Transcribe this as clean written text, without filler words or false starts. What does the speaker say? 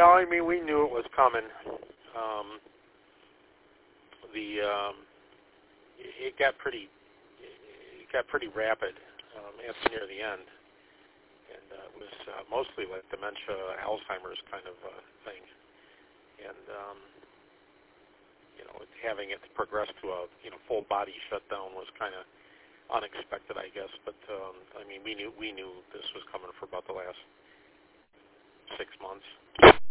Well, I mean, we knew it was coming. It got pretty rapid near the end, and it was mostly like dementia, Alzheimer's kind of thing, and having it progress to a full body shutdown was kind of unexpected, I guess. But I mean, we knew this was coming for about the last 6 months.